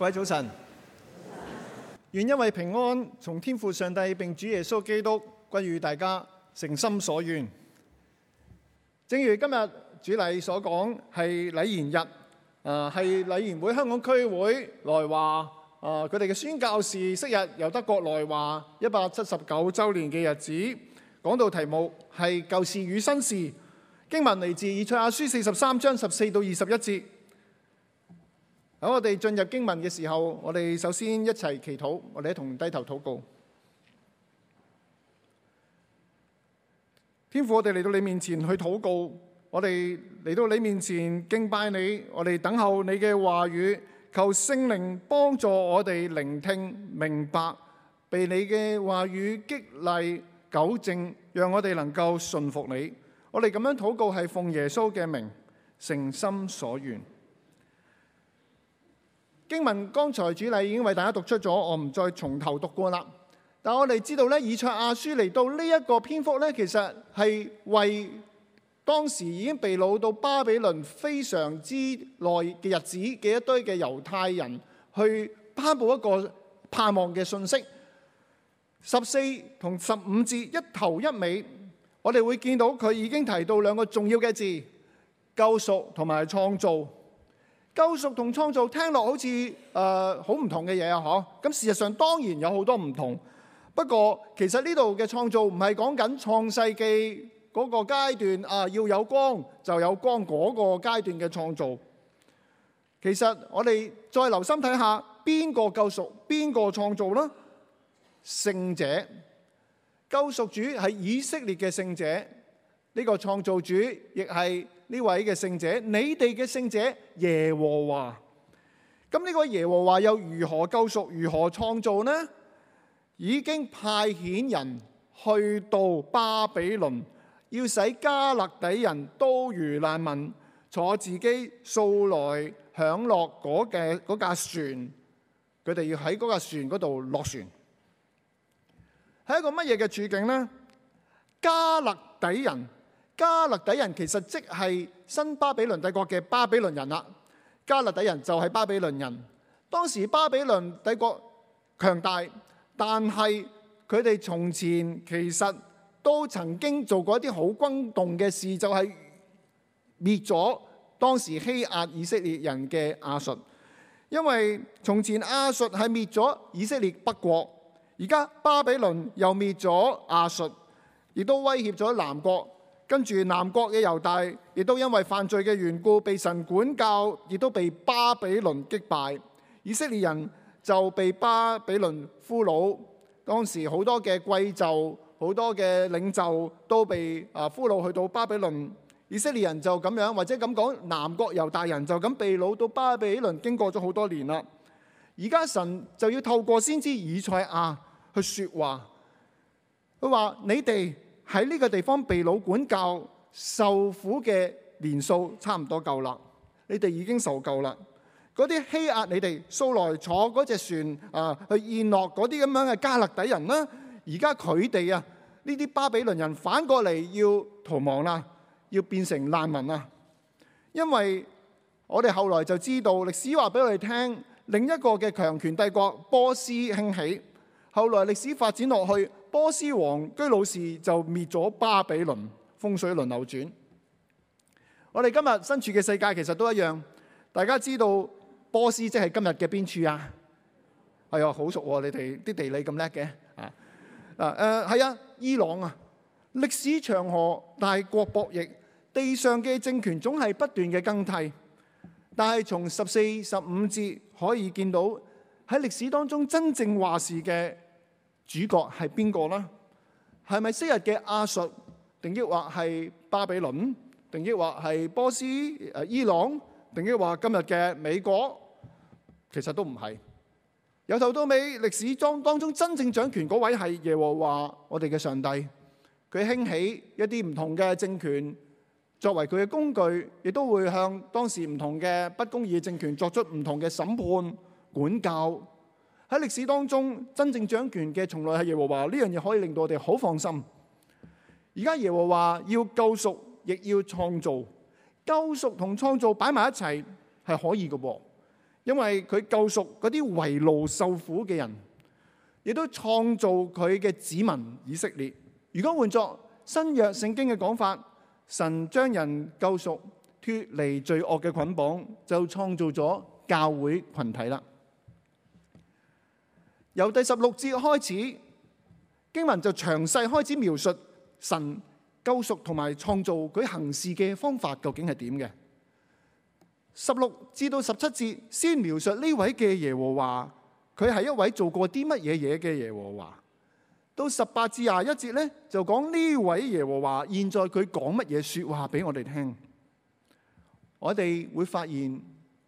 各位早晨，願因為平安從天父上帝並主耶穌基督歸於大家，誠心所願。正如今日主禮所講，係禮賢日，係禮賢會香港區會來華佢哋嘅宣教士昔日由德國來華179週年嘅日子。講到題目係舊事與新事，經文嚟自以賽亞書43章14到21節。喺我哋進入經文嘅時候，我哋首先一齊祈禱，我哋一同低頭禱告。天父，我哋嚟到你面前去禱告，我哋嚟到你面前敬拜你，我哋等候你嘅話語，求聖靈幫助我哋聆聽明白，被你嘅話語激勵糾正，讓我哋能夠順服你。我哋咁樣禱告係奉耶穌嘅名，誠心所願。經文剛才主禮已經為大家讀出咗，我唔再從頭讀過啦。但我哋知道咧，以賽亞書嚟到呢一個篇幅咧，其實係為當時已經被擄到巴比倫非常之耐嘅日子嘅一堆嘅猶太人去頒布一個盼望嘅信息。14同15節一頭一尾，我哋會見到佢已經提到兩個重要嘅字：救贖同埋創造。救贖同創造聽落好似好唔同嘅嘢啊！嗬，咁事實上當然有好多唔同。不過其實呢度嘅創造唔係講緊創世記嗰個階段要有光就有光嗰個階段嘅創造。其實我哋再留心睇下邊個救贖邊個創造啦？聖者，救贖主係以色列嘅聖者，呢個創造主亦係呢位嘅聖者，你哋嘅聖者耶和華。咁呢個耶和華又如何救贖，如何創造呢？已經派遣人去到巴比倫，要使迦勒底人都如難民，坐自己素來享樂嗰架船，佢哋要喺嗰架船嗰度落船。係一個乜嘢嘅處境呢？迦勒底人，迦勒底人其實即係新巴比倫帝國嘅巴比倫人啦。迦勒底人就係巴比倫人。當時巴比倫帝國強大，但係佢哋從前其實都曾經做過一啲好轟動嘅事，就係滅咗當時欺壓以色列人嘅亞述。因為從前亞述係滅咗以色列北國，而家巴比倫又滅咗亞述，亦都威脅咗南國。跟住南國嘅猶大，亦都因為犯罪嘅緣故被神管教，亦都被巴比倫擊敗。以色列人就被巴比倫俘虜。當時好多嘅貴胄、好多嘅領袖都被俘虜去到巴比倫。以色列人就咁樣，或者咁講，南國猶大人就咁被擄到巴比倫，經過咗好多年啦。而家神就要透過先知以賽亞去說話，佢話：你哋喺呢個地方被擄管教受苦嘅年數差唔多夠啦，你哋已經受夠啦。嗰啲欺壓你哋素來坐嗰隻船去宴樂嗰啲咁樣嘅迦勒底人啦，而家佢哋呢啲巴比倫人反過嚟要逃亡啦，要變成難民啦。因為我哋後來就知道歷史話俾我哋聽，另一個嘅強權帝國波斯興起，後來歷史發展落去，波斯王居魯士就滅咗巴比倫，風水輪流轉。我哋今日身處嘅世界其實都一樣，大家知道波斯即係今日嘅邊處啊？係啊，好熟喎，你哋啲地理咁叻嘅係啊，伊朗啊，歷史長河，大國博弈，地上嘅政權總係不斷嘅更替。但係從14、15節可以見到喺歷史當中真正話事嘅主角係邊個呢？係咪昔日嘅亞述，定抑或係巴比倫，定抑或係波斯、伊朗，定抑或今日嘅美國？其實都唔係。由頭到尾，歷史當中真正掌權嗰位係耶和華，我哋嘅上帝。佢興起一啲唔同嘅政權作為佢嘅工具，亦都會向當時唔同嘅不公義嘅政權作出唔同嘅審判、管教。喺歷史當中，真正掌權嘅從來係耶和華，呢樣嘢可以令到我哋好放心。而家耶和華要救贖，亦要創造，救贖同創造擺埋一齊係可以嘅噃。 因為佢救贖嗰啲為奴受苦嘅人，亦都創造佢嘅子民以色列。如果換作新約聖經嘅講法，神將人救贖脫離罪惡嘅捆綁，就創造咗教會群體啦。由第16節開始，經文就詳細開始描述神救贖同埋創造佢行事嘅方法究竟係點嘅。16至到17節先描述呢位嘅耶和華，佢係一位做過啲乜嘢嘢嘅耶和華。到18至21節咧，就講呢位耶和華現在佢講乜嘢說話俾我哋聽。我哋會發現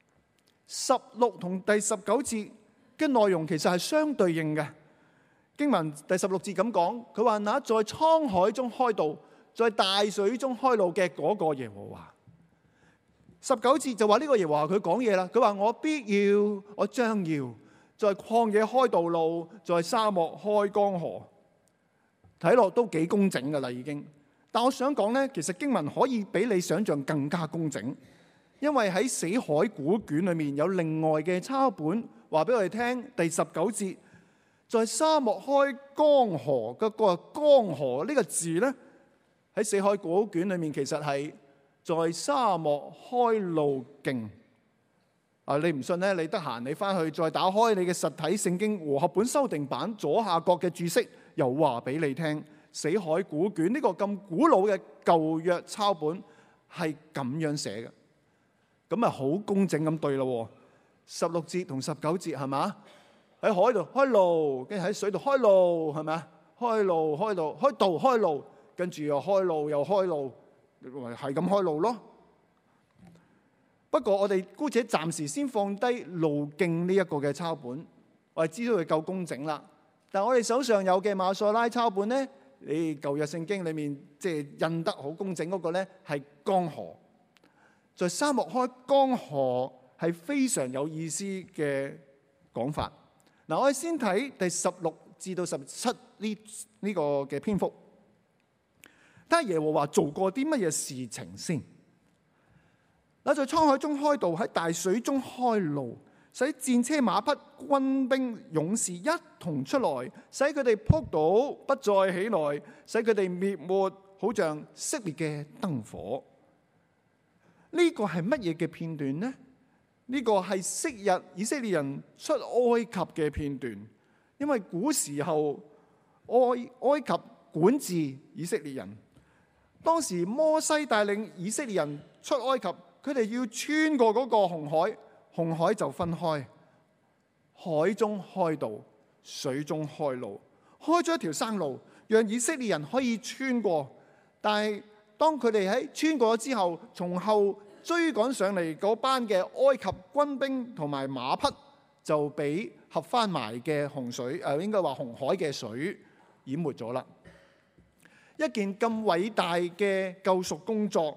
16同第19節嘅內容其實係相對應嘅。經文第16節咁講，佢話那在滄海中開道，在大水中開路嘅嗰個耶和華。19節就話呢個耶和華佢講嘢啦，佢話我必要，我將要在曠野開道路，在沙漠開江河。睇落都幾工整噶啦已經，但我想講呢，其實經文可以比你想象更加工整，因為喺死海古卷裏面有另外嘅抄本話俾我哋聽。第19節在沙漠開江河嘅個江河呢個字呢，喺死海古卷裏面其實係在沙漠開路徑。你唔信呢？你得閒你翻去再打開你嘅實體聖經和合本修訂版左下角嘅注釋，又話俾你聽，死海古卷呢個咁古老嘅舊約抄本係咁樣寫嘅，咁咪好工整咁對咯。16節同19節係嘛？喺海度開路，跟住喺水度開路，係咪啊？開路開道開道開路，跟住又開路又開路，係咁開路咯。不過我哋姑且暫時先放低路徑呢一個嘅抄本，我哋知道佢夠工整啦。但我哋手上有嘅馬賽拉抄本呢，你舊約聖經裏面即係印得好工整嗰個呢，係江河。在沙漠開江河係非常有意思嘅講法。嗱，我哋先睇第16至到17呢個嘅篇幅，睇下耶和華做過啲乜嘢事情先。那在滄海中開道，喺大水中開路，使戰車馬匹、軍兵勇士一同出來，使佢哋仆倒不再起來，使佢哋滅沒，好像熄滅嘅燈火。呢個係乜嘢嘅片段呢？呢個係昔日以色列人出埃及嘅片段，因為古時候埃及管治以色列人，當時摩西帶領以色列人出埃及。佢哋要穿過嗰個紅海，紅海就分開，海中開道，水中開路，開咗一條生路，讓以色列人可以穿過。但係當佢哋喺穿過咗之後，從後追趕上嚟嗰班嘅埃及軍兵同埋馬匹，就俾合翻埋嘅洪水，應該話紅海嘅水淹沒咗啦。一件咁偉大嘅救贖工作，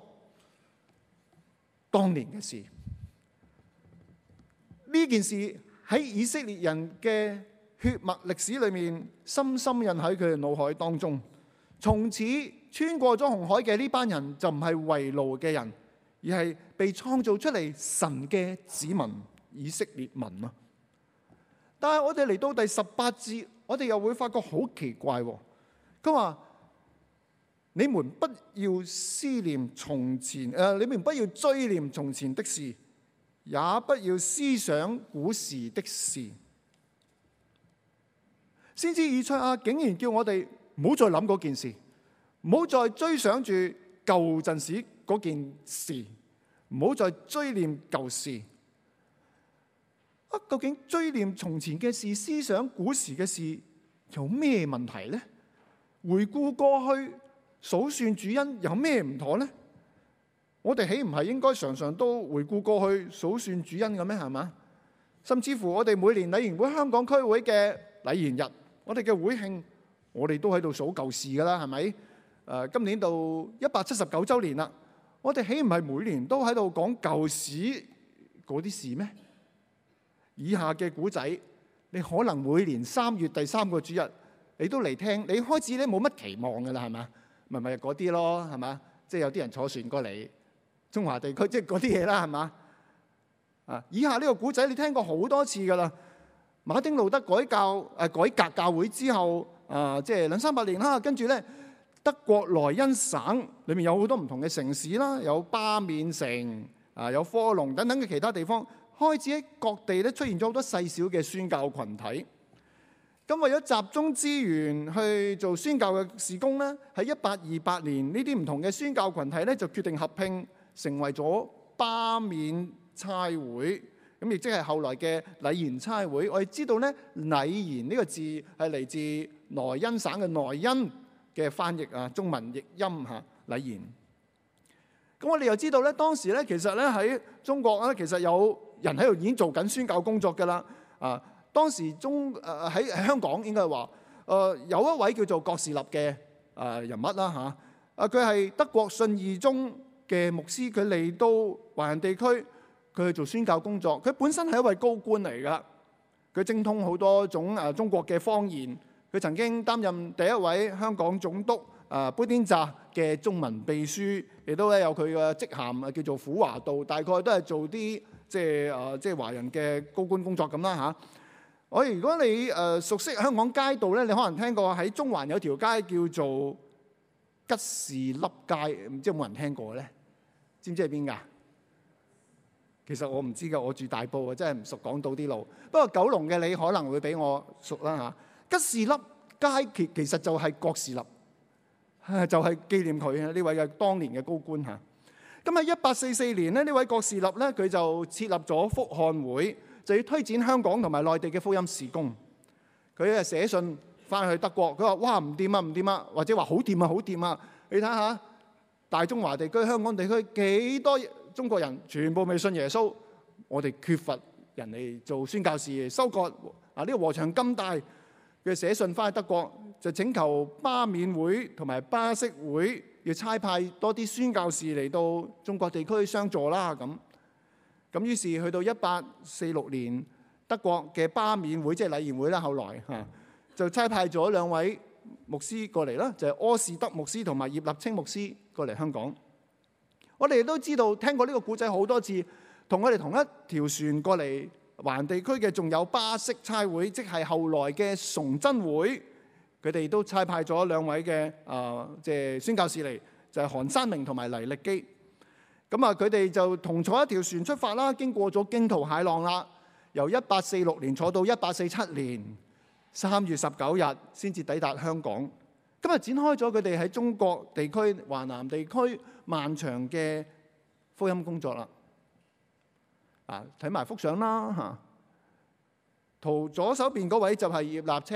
當年嘅事，呢件事喺以色列人嘅血脈歷史裏面深深印喺佢哋腦海當中。從此穿過咗紅海嘅呢班人就唔係為奴嘅人，而係被創造出嚟神嘅子民以色列民啊！但係我哋嚟到第18節，我哋又會發覺好奇怪。佢話：你們不要思念從前，你們不要追念從前的事，也不要思想古時的事。先知以賽亞竟然叫我哋唔好再諗嗰件事，唔好再追想住舊陣時嗰件事，唔好再追念舊事。究竟追念從前嘅事，思想古時嘅事，有咩問題呢？回顧過去，數算主恩有咩唔妥呢？我哋豈唔係應該常常都回顧過去，數算主恩嘅咩？係嘛？甚至乎我哋每年禮賢會香港區會嘅禮賢日，我哋嘅會慶，我哋都喺度數舊事噶啦，係咪？今年到179週年啦，我哋豈唔係每年都喺度講舊史嗰啲事咩？以下嘅古仔，你可能每年3月第3個主日，你都嚟聽，你開始咧冇乜期望噶啦，係嘛？咪嗰啲咯，係嘛？即係有啲人坐船過嚟中華地區，即係嗰啲嘢啦，係嘛？ 以下呢個古仔你聽過好多次㗎啦。馬丁路德改革教會之後，即係200-300年啦。跟住咧，德國萊茵省裏面有好多唔同嘅城市啦，有巴面城有科隆等等嘅其他地方，開始喺各地咧出現咗好多細小嘅宣教群體。咁為咗集中資源去做宣教嘅事工咧，喺1828年呢啲唔同嘅宣教群體咧就決定合併，成為咗巴面差會。咁亦即係後來嘅禮賢差會。我哋知道咧，禮賢呢個字係嚟自萊茵省嘅萊茵嘅翻譯中文譯音禮賢。咁我哋又知道咧，當時咧其實咧喺中國咧，其實有人喺度已經做緊宣教工作㗎啦。當時喺香港應該係話有一位叫做郭士立嘅人物啦嚇。佢係德國信義宗嘅牧師，佢嚟到華人地區。佢去做宣教工作，佢本身係一位高官嚟㗎，佢精通好多種中國嘅方言。佢曾經擔任第一位香港總督砵甸乍嘅中文秘書，亦都咧有佢嘅職銜叫做輔華道，大概都係做啲即係華人嘅高官工作咁啦嚇。如果你熟悉香港街道咧，你可能聽過喺中環有條街叫做吉士笠街，唔知有冇人聽過咧？知唔知係邊㗎？其實我唔知㗎，我住大埔啊，真係唔熟港島啲路。不過九龍嘅你可能會比我熟啦嚇。吉士笠街其實就係郭士立，就係紀念佢呢位嘅當年嘅高官嚇。咁喺1844年咧，呢位郭士立咧佢就設立咗福漢會，就要推展香港同埋內地嘅福音事工。佢寫信翻去德國，佢話：哇唔掂啊唔掂啊，或者話好掂啊好掂啊！你睇下大中華地區、香港地區幾多中國人全部未信耶穌，我哋缺乏人嚟做宣教士，收割呢個禾場咁大。佢寫信翻去德國，就請求巴面會同埋巴色會要差派多啲宣教士嚟到中國地區相助啦。咁於是去到1846年，德國嘅巴面會即係禮賢會啦，後來就差派咗2位牧師過嚟啦，就係柯士德牧師同埋葉立清牧師過嚟香港。我哋都知道聽過呢個故仔好多次，同我哋同一條船過嚟華人地區嘅仲有巴色差會，即係後來嘅崇真會，佢哋都差派咗2位嘅即係宣教士嚟，就係韓山明同埋黎力基。咁佢哋就同坐一條船出發啦，經過咗驚濤駭浪啦，由1846年坐到1847年3月19日先至抵達香港。今日展開咗佢哋喺中國地區、華南地區漫長嘅福音工作啦。睇埋幅相啦嚇，圖左手邊嗰位就係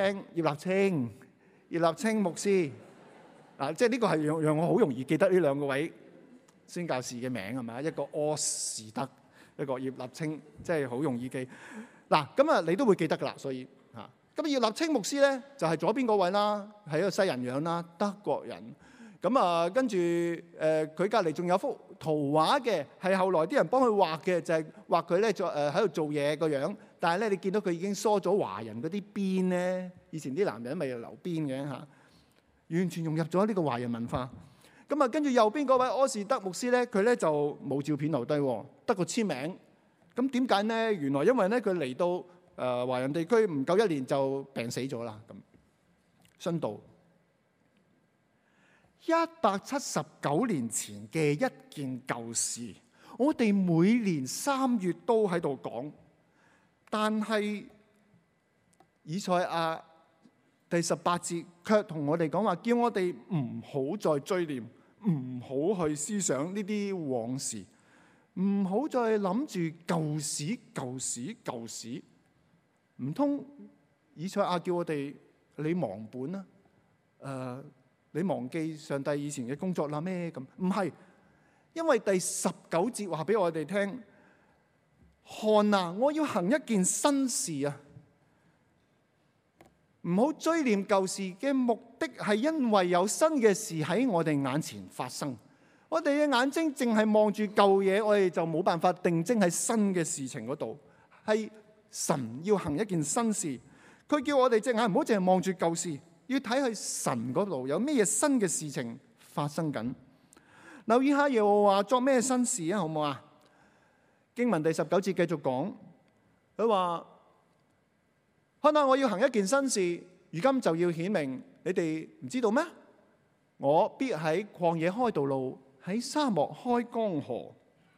葉立清牧師。即係呢個係讓我好容易記得呢2位宣教士嘅名係咪？一個柯士德，一個葉立清，即係好容易記。咁你都會記得㗎啦，所以咁葉立清牧師咧就係左邊嗰位啦，係一個西人樣啦，德國人。跟住佢隔離仲有幅圖畫嘅，係後來啲人幫佢畫嘅，就係畫佢咧喺度做嘢個樣。但係咧，你見到佢已經梳咗華人嗰啲辮咧，以前啲男人咪留辮嘅嚇，完全融入咗呢個華人文化。跟住右邊嗰位柯士德牧師咧，佢咧就冇照片留低，得個簽名。咁點解呢？原來因為咧佢嚟到華人地區唔夠1年就病死咗啦。殉道。179年前嘅一件舊事，我哋每年3月都喺度講，但係以賽亞第18節卻同我哋講話，叫我哋唔好再追念，唔好去思想呢啲往事，唔好再諗住舊事。唔通以賽亞叫我哋你忘本啊？你忘記上帝以前嘅工作啦咩？咁唔係，因為第19節話俾我哋聽，看啊，我要行一件新事啊！唔好追念舊事嘅目的係因為有新嘅事喺我哋眼前發生。我哋嘅眼睛淨係望住舊嘢，我哋就冇辦法定睛喺新嘅事情嗰度。係神要行一件新事，佢叫我哋隻眼唔好淨係望住舊事。要睇去神嗰度有咩新嘅事情發生緊。留意下耶和華作咩新事啊？好唔好啊？ 經文第19節繼續講，佢話：看哪，我要行一件新事，如今就要顯明，你哋唔知道咩？我必喺曠野開道路，喺沙漠開江河。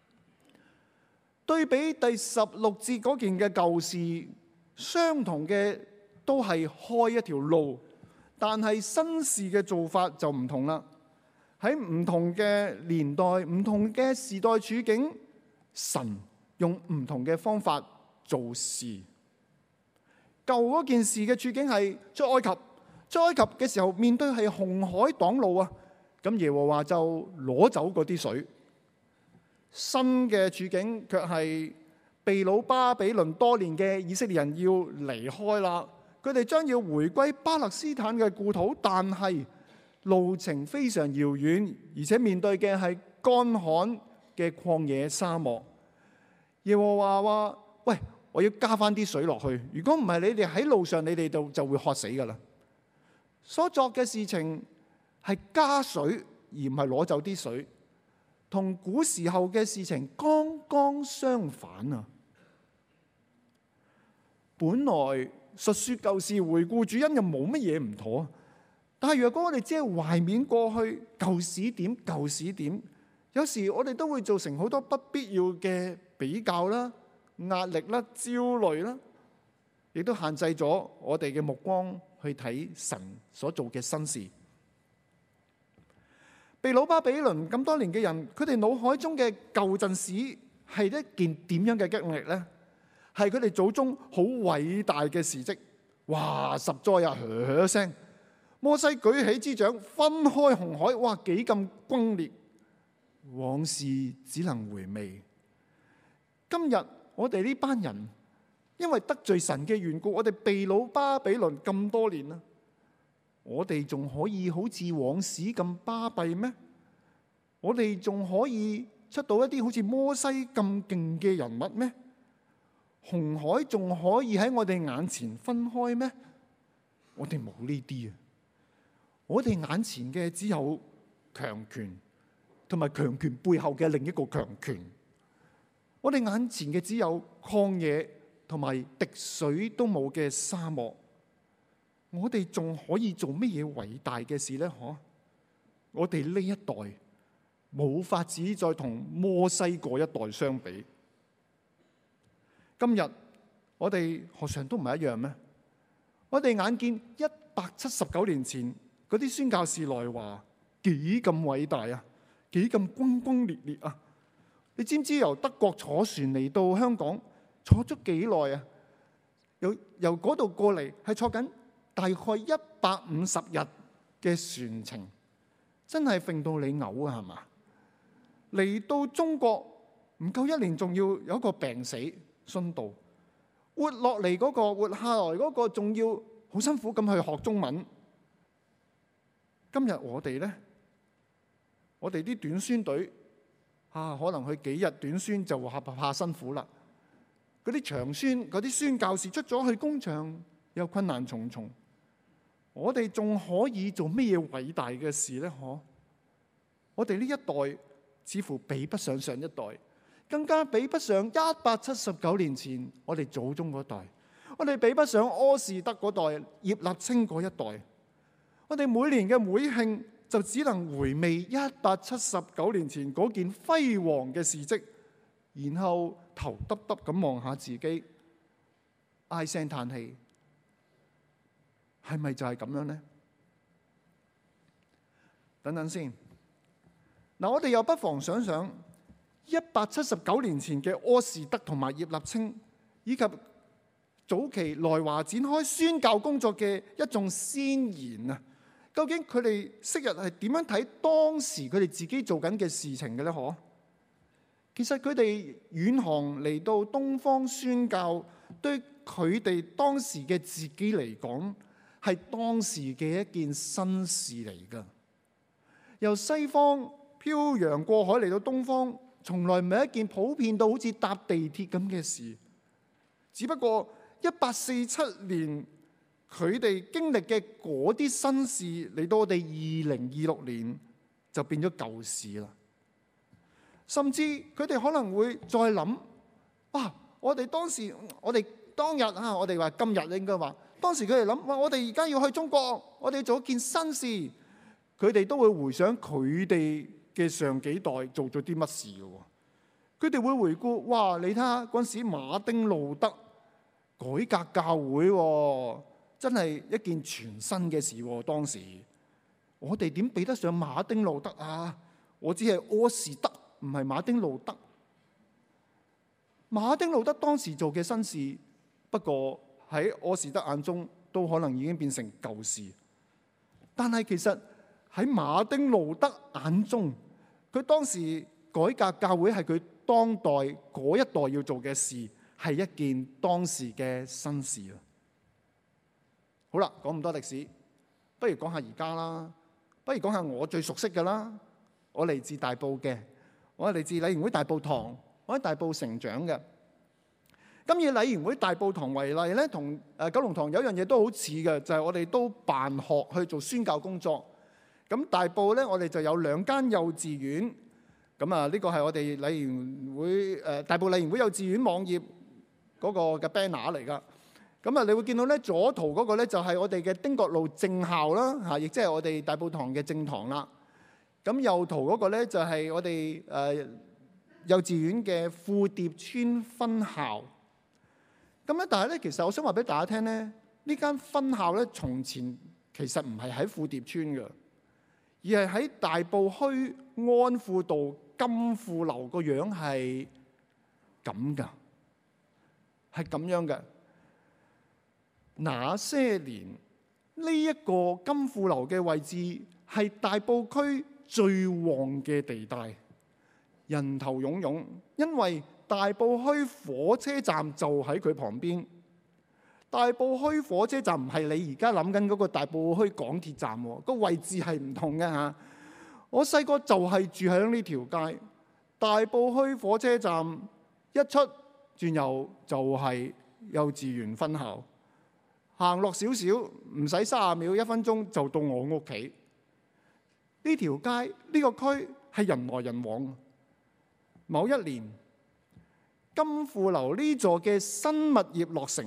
對比第16節嗰件嘅舊事，相同嘅都係開一條路，但係新事嘅做法就唔同啦。喺唔同嘅年代、唔同嘅時代處境，神用唔同嘅方法做事。舊嗰件事嘅處境係出埃及嘅時候，面對係紅海擋路啊，咁耶和華就攞走嗰啲水。新嘅處境卻係被擄巴比倫多年嘅以色列人要離開啦，佢哋將要回歸巴勒斯坦嘅故土，但係路程非常遙遠，而且面對嘅係乾旱嘅曠野沙漠。耶和華話：喂，我要加翻啲水落去，如果唔係，你哋喺路上，你哋就會渴死噶啦。所作嘅事情係加水，而唔係攞走啲水，同古時候嘅事情剛剛相反啊！本來述說舊事，回顧主恩，又冇乜嘢唔妥。但係若果我哋只係懷緬過去舊史點，有時我哋都會造成好多不必要嘅比較啦、壓力啦、焦慮啦，亦都限制咗我哋嘅目光去睇神所做嘅新事。被擄巴比倫咁多年嘅人，佢哋腦海中嘅舊陣史係一件點樣嘅經歷呢？係佢哋祖宗好偉大嘅事蹟。哇！10災啊，噓聲，摩西舉起支杖分開紅海，哇！幾咁轟烈，往事只能回味。今日我哋呢班人因為得罪神嘅緣故，我哋被擄巴比倫咁多年啦，我哋仲可以好似往事咁巴閉咩？我哋仲可以出到一啲好似摩西咁勁嘅人物咩？紅海仲可以喺我哋眼前分開咩？我哋冇呢啲啊！我哋眼前嘅只有強權，同埋強權背後嘅另一個強權。我哋眼前嘅只有曠野同埋滴水都冇嘅沙漠。我哋仲可以做乜嘢偉大嘅事呢？我哋呢一代冇法子再同摩西嗰一代相比。今日我哋何嘗都唔係一樣咩？我哋眼見179年前嗰啲宣教士來華幾咁偉大啊，幾咁轟轟烈烈啊！你知唔知由德國坐船嚟到香港坐咗幾耐啊？由嗰度過嚟係坐緊大概150日嘅船程，真係揈到你嘔啊，係嘛？嚟到中國唔夠1年，仲要有一個病死殉道，活落嚟嗰個，活下來嗰個，仲要好辛苦咁去學中文。今日我哋呢，我哋啲短宣隊可能去幾日短宣就怕辛苦啦。嗰啲長宣，嗰啲宣教士出咗去工場又困難重重。我哋仲可以做咩嘢偉大嘅事呢？我哋呢一代似乎比不上上一代，更加比不上179年前我哋祖宗嗰代，我哋比不上柯士德嗰代、葉立清嗰一代。我哋每年嘅會慶就只能回味179年前嗰件輝煌嘅事蹟，然後頭耷耷咁望下自己，唉聲嘆氣，係咪就係咁樣呢？等等先，我哋又不妨想想179年前嘅柯士德同埋葉立清，以及早期來華展開宣教工作嘅一眾先賢啊，究竟佢哋昔日係點樣睇當時佢哋自己做緊嘅事情嘅呢？其實佢哋遠航嚟到東方宣教，對佢哋當時嘅自己嚟講，係當時嘅一件新事嚟㗎。由西方漂洋過海嚟到東方，從來唔係一件普遍到好似搭地鐵咁嘅事。只不過1847年佢哋經歷嘅嗰啲新事，嚟到我哋2026年就變咗舊事啦。甚至佢哋可能會再諗， 哇！我哋當時，我哋當日啊，我哋話今日應該話，當時佢哋諗，哇！我哋而家要去中國，我哋做一件新事，佢哋都會回想佢哋嘅上幾代做咗啲乜事嘅喎。佢哋會回顧，哇！你睇下嗰陣時馬丁路德改革教會喎，真係一件全新嘅事喎。當時我哋點比得上馬丁路德啊？我只係柯士德，唔係馬丁路德。馬丁路德當時做嘅新事，不過喺柯士德眼中都可能已經變成舊事。但係其實喺馬丁路德眼中，佢當時改革教會係佢當代嗰一代要做嘅事，係一件當時嘅新事啊！好啦，講咁多歷史，不如講下而家啦。不如講下我最熟悉嘅啦。我嚟自大埔嘅，我係嚟自禮賢會大埔堂。我喺大埔成長嘅。咁以禮賢會大埔堂為例咧，同九龍堂有一樣嘢都好似嘅，就係我哋都辦學去做宣教工作。咁大埔咧，我哋就有2間幼稚園。咁啊，呢個係我哋禮賢會大埔禮賢會幼稚園網頁嗰個嘅 banner 嚟噶。咁啊，你會見到咧，左圖嗰個咧就係我哋嘅丁角路正校啦，嚇，亦即係我哋大埔堂嘅正堂啦。咁右圖嗰個咧就係我哋幼稚園嘅富蝶村分校。咁咧，但係咧，其實我想話俾大家聽咧，呢間分校咧，從前其實唔係喺富蝶村嘅，而係喺大埔墟安富道金富樓個樣係咁噶，係咁樣嘅。那些年呢一個金富樓嘅位置係大埔區最旺嘅地帶，人頭湧湧，因為大埔墟火車站就喺佢旁邊。大埔墟火車站唔係你而家諗緊嗰個大埔墟港鐵站喎，個位置係唔同嘅嚇。我細個就係住喺呢條街，大埔墟火車站一出轉右就係幼稚園分校，行落少少唔使30秒1分鐘就到我屋企。呢條街呢個區係人來人往。某一年，金富樓呢座嘅新物業落成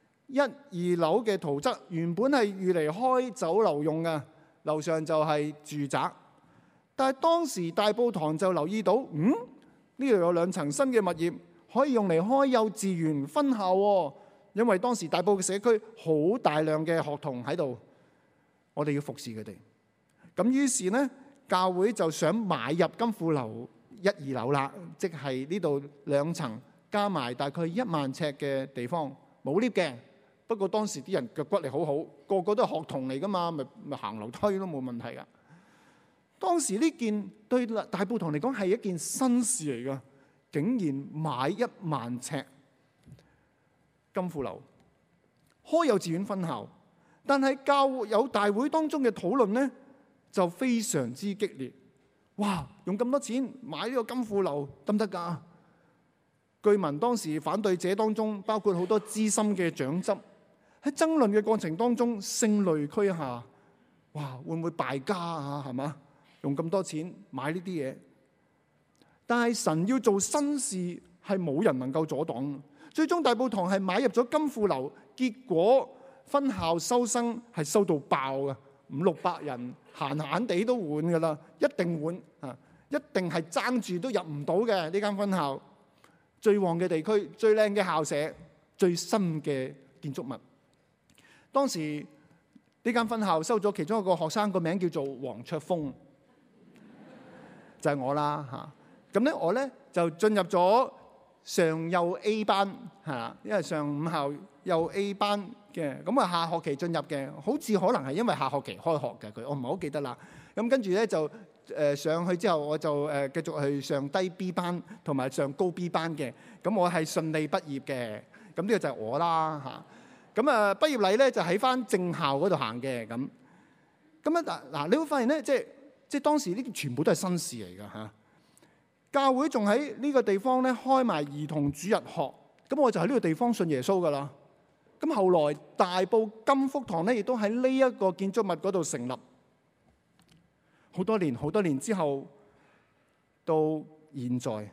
，1、2樓嘅圖則原本係預嚟開酒樓用嘅，樓上就係住宅。但係當時大埔堂就留意到，呢度有2層新嘅物業可以用嚟開幼稚園分校喎，因為當時大埔嘅社區好大量嘅學童喺度，我哋要服侍佢哋。咁於是呢，教會就想買入金富樓1、2樓啦，即係呢度2層加埋大概1萬尺嘅地方，冇 lift 嘅。不過當時啲人腳骨力好好，個個都係學童嚟噶嘛，咪行樓梯都冇問題噶。當時呢件對大埔堂嚟講係一件新事嚟噶，竟然買1萬尺金富樓開幼稚園分校，但係教友大會當中嘅討論呢，就非常之激烈。哇！用咁多錢買呢個金富樓得唔得㗎？據聞當時反對者當中包括好多資深嘅長執，喺爭論嘅過程當中聲淚俱下。哇！會唔會敗家啊？係嘛？用咁多錢買呢啲嘢，但係神要做新事係冇人能夠阻擋。最終大埔堂係買入咗金富樓，結果分校收生係收到爆嘅，500、600人閒閒地都換㗎啦，一定換啊！一定係爭住都入唔到嘅呢間分校。最旺嘅地區、最靚嘅校舍、最新嘅建築物。當時呢間分校收咗其中一個學生，個名叫做黃卓峰，就係我啦嚇。咁咧我咧就進入咗上幼 A 班嚇，因為上午校幼 A 班嘅，咁啊下學期進入嘅，好似可能係因為下學期開學嘅佢，我唔係好記得啦。咁跟住咧就上去之後，我就繼續去上低 B 班同埋上高 B 班嘅。咁我係順利畢業嘅。咁呢個就係我啦嚇。咁啊畢業禮咧就喺翻正校嗰度行嘅咁。咁啊嗱，你會發現咧，即係當時呢啲全部都係新事嚟㗎嚇。教會仲喺呢個地方咧開埋兒童主日學。咁我就喺呢個地方信耶穌㗎啦。咁後來大埔金福堂咧亦都喺呢一個建築物嗰度成立。好多年之後，到現在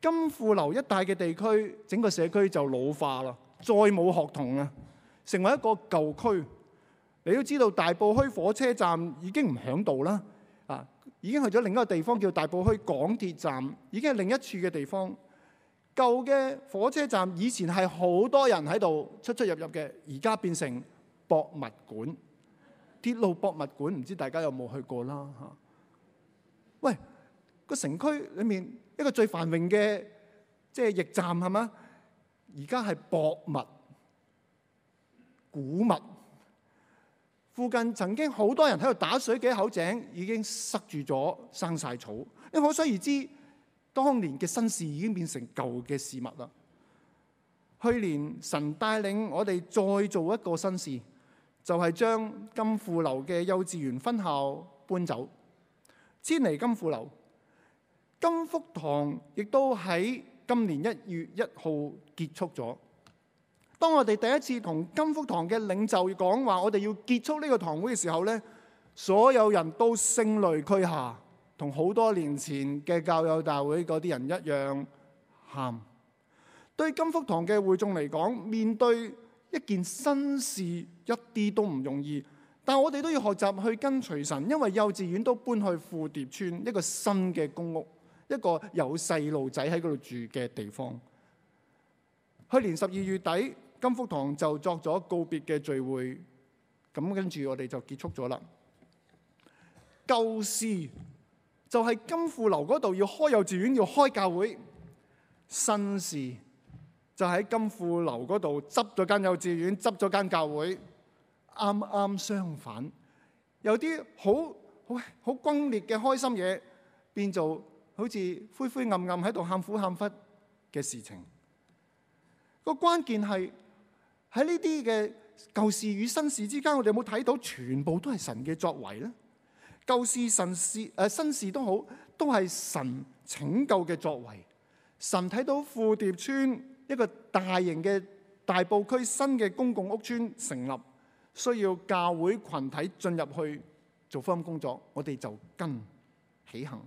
金富流一帶嘅地區，整個社區就老化啦，再冇學童啦，成為一個舊區。你都知道大埔墟火車站已經唔響度啦，已經去咗另一個地方叫大埔墟港鐵站，已經係另一處嘅地方。舊嘅火車站以前係好多人喺度出出入入嘅，而家變成博物館、鐵路博物館，唔知大家有冇去過啦嚇？喂，個城區裏面一個最繁榮嘅即係驛站係嘛？而家係博物、古物。附近曾經好多人喺度打水嘅口井已經塞住咗，生晒草。你可想而知，當年嘅新事已經變成舊嘅事物啦。去年神帶領我哋再做一個新事，就係將金富流嘅幼稚園分校搬走，遷離金富流。金福堂亦都喺今年1月1號結束咗。當我哋第一次同金福堂嘅領袖講話，我哋要結束呢個堂會嘅時候呢，所有人都聲淚俱下，同好多年前嘅教友大會嗰啲人一樣喊。對金福堂嘅會眾嚟講，面對一件新事一啲都唔容易，但我哋都要學習去跟隨神，因為幼稚園都搬去富蝶村，一個新嘅公屋，一個有細路仔喺嗰度住嘅地方。去年12月底，金福堂就作咗告別嘅聚會，咁跟住我哋就結束咗啦。舊事就係金富流嗰度要開幼稚園，要開教會；新事就喺金富流嗰度執咗間幼稚園，執咗間教會。啱啱相反，有啲好轟烈嘅開心嘢，變做好似灰灰暗暗喺度喊苦喊忽嘅事情。個關鍵係喺呢啲嘅舊事與新事之間，我哋有冇睇到全部都係神嘅作為呢？舊事、新事都好，都係神拯救嘅作為。神睇到富蝶村一個大型嘅大埔區新嘅公共屋邨成立，需要教會群體進入去做福音工作，我哋就跟起行。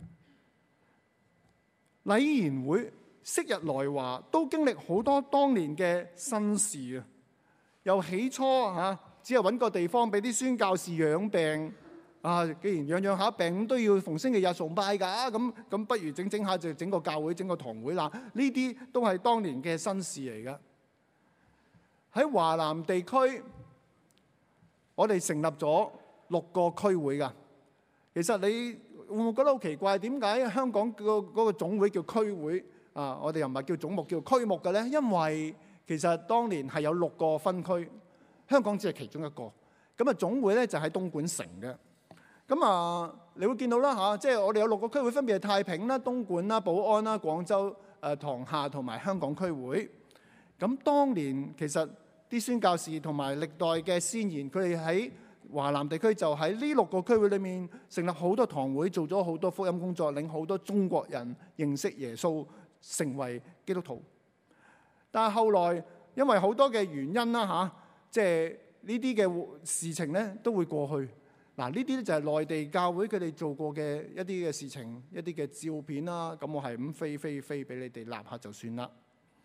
禮賢會昔日來華都經歷好多當年嘅新事啊！由起初只係揾個地方俾啲宣教士養病既然養下病都要逢星期日崇拜㗎，咁不如整下就整個教會、整個堂會啦。呢啲都係當年嘅新事嚟㗎。喺華南地區，我哋成立咗6個區會㗎。其實你會唔會覺得好奇怪？點解香港嗰個總會叫區會？我哋又唔係叫總目，叫區目嘅咧？因為其實當年係有6個分區，香港只係其中一個。咁總會咧就喺東莞城嘅。咁你會見到啦即係我哋有6個區會，分別係太平啦、東莞啦、寶安啦、廣州、塘廈同埋香港區會。咁當年其實啲宣教士同埋歷代嘅先賢，佢哋喺華南地區就喺呢6個區會裏面成立好多堂會，做咗好多福音工作，令好多中國人認識耶穌，成為基督徒。但係後來因為好多嘅原因啦即係呢啲嘅事情咧都會過去。呢啲就係內地教會佢哋做過嘅一啲嘅事情，一啲嘅照片啦。咁我係咁飛俾你哋立下就算啦。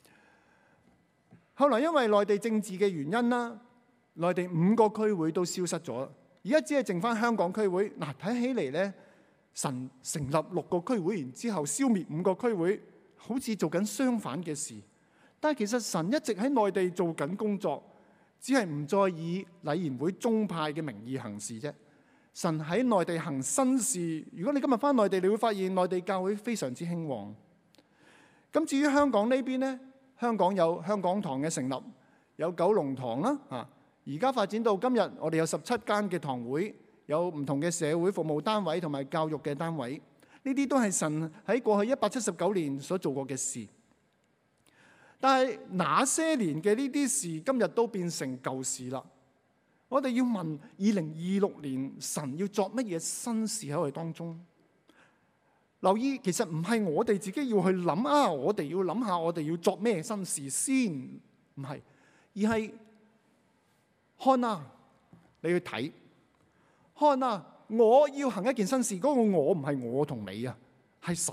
後來因為內地政治嘅原因啦，內地5個區會都消失咗，而家只係剩翻香港區會。睇起嚟咧，神成立6個區會，然之後消滅5個區會，好似做緊相反嘅事。但係其實神一直喺內地做緊工作，只係唔再以禮賢會宗派嘅名義行事啫。神喺內地行新事。如果你今日翻內地，你會發現內地教會非常之興旺。咁至於香港呢邊呢，香港有香港堂嘅成立，有九龍堂啦。而家發展到今日，我哋有17間嘅堂會，有唔同嘅社會服務單位同埋教育嘅單位。呢啲都係神喺過去179年所做過嘅事。但係那些年嘅呢啲事，今日都變成舊事啦。我哋要問2026年神要作乜嘢新事喺我哋當中？留意，其實唔係我哋自己要去諗我哋要諗下我哋要作咩新事先，唔係，而係看啊，你去睇，看啊，我要行一件新事，嗰個我唔係我同你啊，係神啊，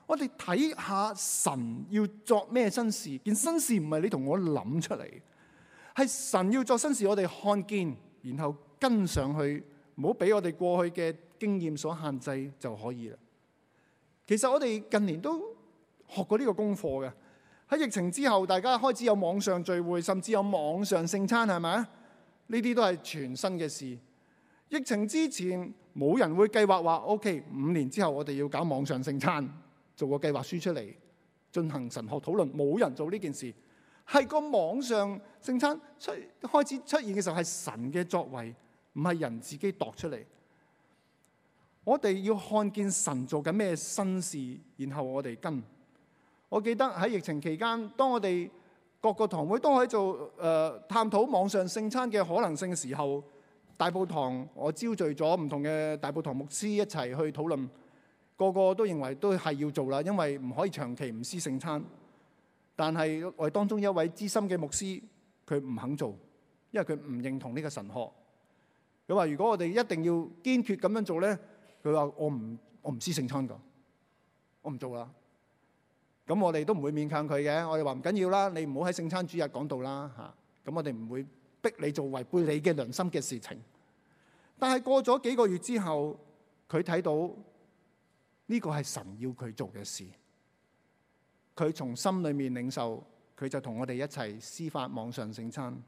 我哋睇下神要作咩新事，件新事唔係你同我諗出嚟，係神要作新事，我哋看見，然後跟上去，唔好俾我哋過去嘅經驗所限制就可以啦。其實我哋近年都學過呢個功課嘅。喺疫情之後，大家開始有網上聚會，甚至有網上聖餐，係咪啊？呢啲都係全新嘅事。疫情之前冇人會計劃話 OK， 5年之後我哋要搞網上聖餐，做個計劃書出嚟進行神學討論，冇人做呢件事。係個網上聖餐開始出現嘅時候，係神嘅作為，唔係人自己度出嚟。我哋要看見神做緊咩新事，然後我哋跟。我記得喺疫情期間，當我哋各個堂會都喺做探討網上聖餐嘅可能性嘅時候，大埔堂我招聚咗唔同嘅大埔堂牧師一齊去討論，個個都認為都係要做啦，因為唔可以長期唔施聖餐。但係我哋當中一位資深嘅牧師，佢唔肯做，因為佢唔認同呢個神學。佢話：如果我哋一定要堅決咁樣做咧，佢話我唔施聖餐㗎，我唔做啦。咁我哋都唔會勉強佢嘅，我哋話唔緊要啦，你唔好喺聖餐主日講道啦嚇。咁我哋唔會逼你做違背你嘅良心嘅事情。但係過咗幾個月之後，佢睇到呢個係神要佢做嘅事，佢從心裏面領受，佢就同我哋一齊施發網上聖餐。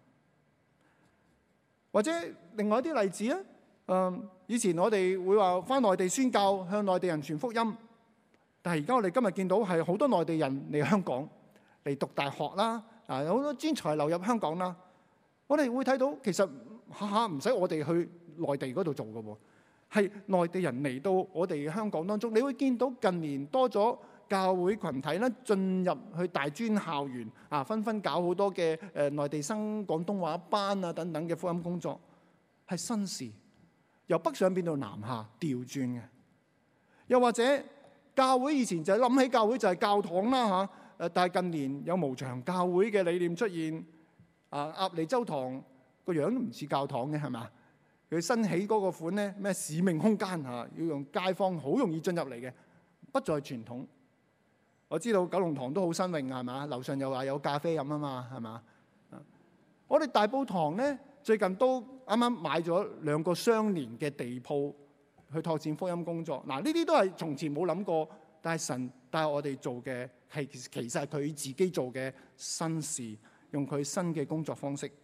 或者另外一啲例子啊，以前我哋會話返內地宣教，向內地人傳福音。但係而家我哋今日見到係好多內地人嚟香港嚟讀大學啦，有好多專才流入香港啦。我哋會睇到其實下唔使我哋去內地嗰度做嘅喎，係內地人嚟到我哋香港當中，你會見到近年多咗教會群體咧進入去大專校園啊，紛紛搞好多嘅內地生廣東話班啊等等嘅福音工作，係新事，由北上變到南下調轉嘅。又或者教會以前就諗起教會就係教堂啦嚇，但係近年有無牆教會嘅理念出現，鴨脷洲堂個樣都唔似教堂嘅係咪？佢新起嗰個款咧咩使命空間嚇，要用街坊好容易進入嚟嘅，不再傳統。我知道九龍塘都好新穎係嘛，樓上又話有咖啡飲啊嘛係嘛。我哋大埔堂咧最近都啱啱買咗2個相連嘅地鋪，去拓展福音工作。嗱，呢啲都係從前冇諗過，但係神帶我哋做嘅係其實係佢自己做嘅新事，用佢新嘅工作方式。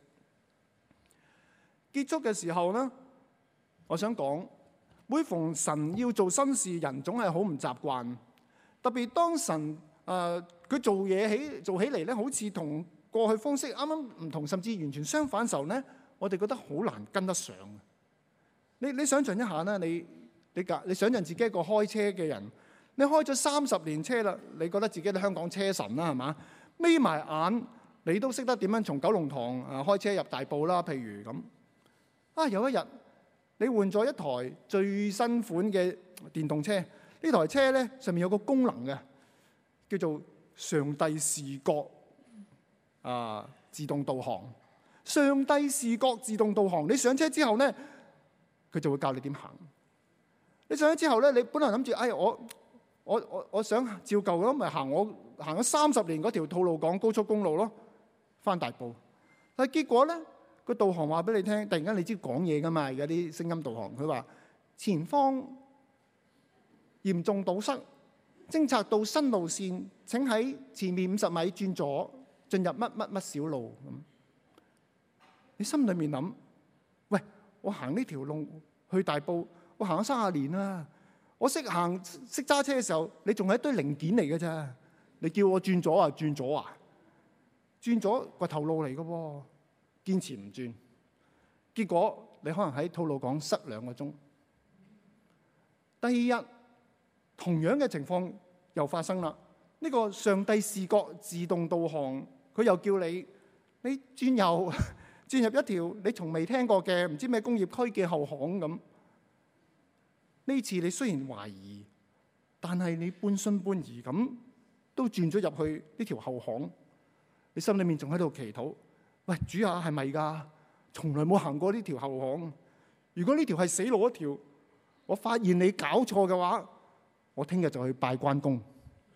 結束嘅時候呢，我想講，每逢神要做新事，人總係好唔習慣。特別當神佢做起嚟咧，好似同過去方式啱啱唔同，甚至完全相反嘅時候咧，我哋覺得好難跟得上。你想象一下啦，你想象自己一個開車嘅人，你開咗30年車啦，你覺得自己係香港車神啦係嘛？眯埋眼你都識得點樣從九龍塘開車入大埔啦，譬如咁。有一日你換咗一台最新款嘅電動車，呢台車咧上面有個功能嘅，叫做上帝視覺自動導航。上帝視覺自動導航，你上車之後咧，佢就會教你點行。你上咗之後咧，你本來諗住，我想照舊咁咪行咗30年嗰條吐露港高速公路咯，翻大埔。但係結果咧，個導航話俾你聽，突然間你知講嘢噶嘛，而家啲聲音導航，佢話前方嚴重堵塞，偵察到新路線，請喺前面50米轉左，進入乜乜乜小路咁。你心裏面諗，喂，我行呢條路去大埔，我行咗30年啦，我識揸車嘅時候，你仲係一堆零件嚟嘅咋？你叫我轉左啊？轉左個頭路嚟嘅喎，堅持唔轉，結果你可能喺吐露港塞2個鐘。第二日同樣嘅情況又發生啦。呢個上帝視覺自動導航，佢又叫你轉入一條你從未聽過嘅唔知咩工業區嘅後巷咁。呢次你雖然懷疑，但係你半信半疑咁都轉咗入去呢條後巷。你心裏面仲喺度祈禱，喂，主啊，係咪㗎？從來冇行過呢條後巷。如果呢條係死路一條，我發現你搞錯嘅話，我聽日就去拜關公。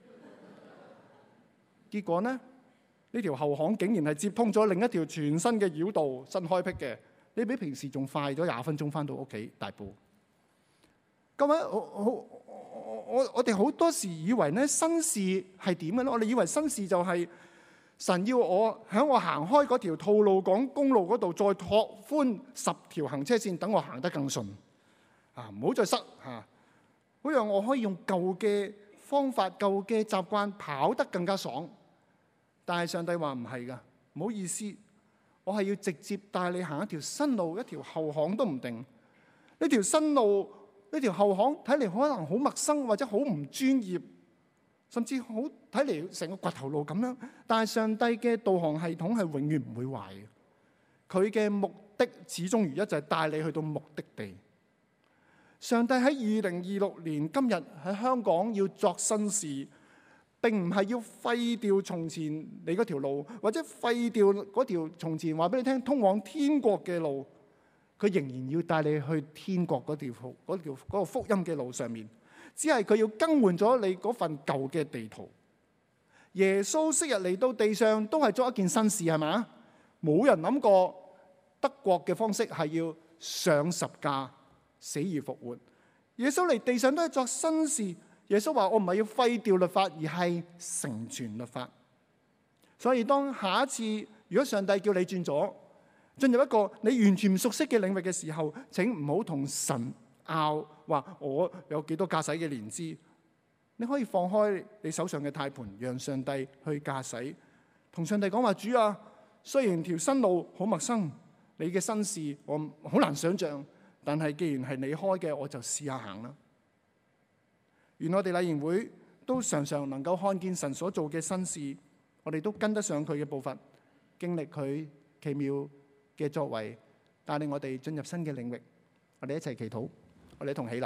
結果呢條後巷竟然係接通咗另一條全新嘅繞道，新開闢嘅，你比平時仲快咗20分鐘翻到屋企大埔。各位，我哋好多時以為呢新事係點嘅咧？我哋以為新事就係神要我喺我行開嗰條吐露港公路嗰度再拓寬10條行車線，等我行得更順啊！唔好再塞嚇，好讓我可以用舊嘅方法、舊嘅習慣跑得更加爽。但係上帝話唔係㗎，唔好意思，我係要直接帶你行一條新路，一條後巷都唔定。呢條新路，呢條後巷睇嚟可能好陌生，或者好唔專業，甚至好睇嚟成個掘頭路咁樣。但係上帝嘅導航系統係永遠唔會壞嘅。佢嘅目的始終如一，就係帶你去到目的地。上帝喺2026年今日喺香港要作新事，並唔係要廢掉從前你嗰條路，或者廢掉嗰條從前話俾你聽通往天國嘅路。佢仍然要帶你去天國嗰個福音嘅路上面，只係佢要更換咗你嗰份舊嘅地圖。耶穌昔日嚟到地上都係做一件新事，係咪？冇人諗過得國嘅方式係要上十架死而復活。耶穌嚟地上都係作新事。耶穌話：我唔係要廢掉律法，而係成全律法。所以當下一次如果上帝叫你轉左，進入一個你完全唔熟悉嘅領域嘅時候，請唔好同神拗，話我有幾多駕駛嘅年資。你可以放開你手上嘅軚盤，讓上帝去駕駛。同上帝講話：主啊，雖然條新路好陌生，你嘅新事我好難想像，但係既然係你開嘅，我就試下行啦。願我哋禮賢會都常常能夠看見神所做嘅新事，我哋都跟得上佢嘅步伐，經歷佢奇妙嘅作為，帶領我哋進入新嘅領域。我哋一齊祈禱，我哋一同起立。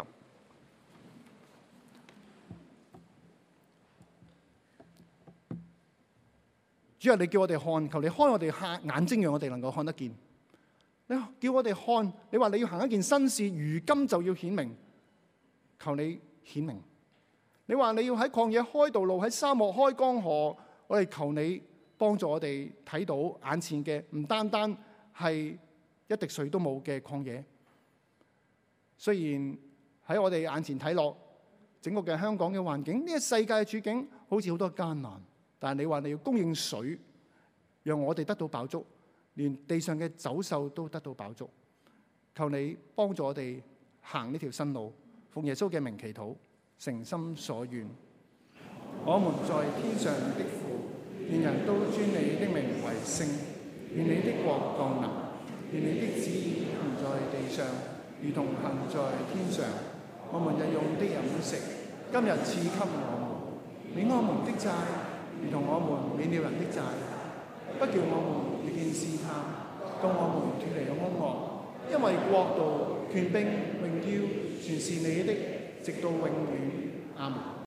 主啊，你叫我哋看，求你開我哋眼睛，讓我哋能夠看得見。你叫我哋看，你話你要行一件新事，如今就要顯明，求你顯明。你話你要喺曠野開道路，喺沙漠開江河，我哋求你幫助我哋睇到眼前嘅唔單單係一滴水都冇嘅曠野。雖然喺我哋眼前睇落整個嘅香港嘅環境，呢個世界嘅處境好似好多艱難，但係你話你要供應水，讓我哋得到飽足，連地上嘅走獸都得到飽足。求你幫助我哋行呢條新路，奉耶穌嘅名祈禱，誠心所願。我們在天上的父，願人都尊你的名為聖。願你的國降臨，願你的旨意行在地上，如同行在天上。我們日用的飲食，今日賜給我們，免我們的債，如同我們免了人的債，不叫我們遇見試探，救我們脫離兇惡。因為國度、權柄、榮耀，全是你的，直到永遠。阿們。